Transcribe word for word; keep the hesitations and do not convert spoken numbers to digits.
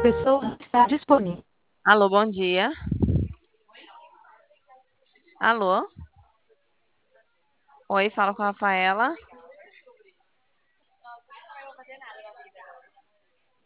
pessoa está disponível. Alô, bom dia. Alô? Oi, fala com a Rafaela.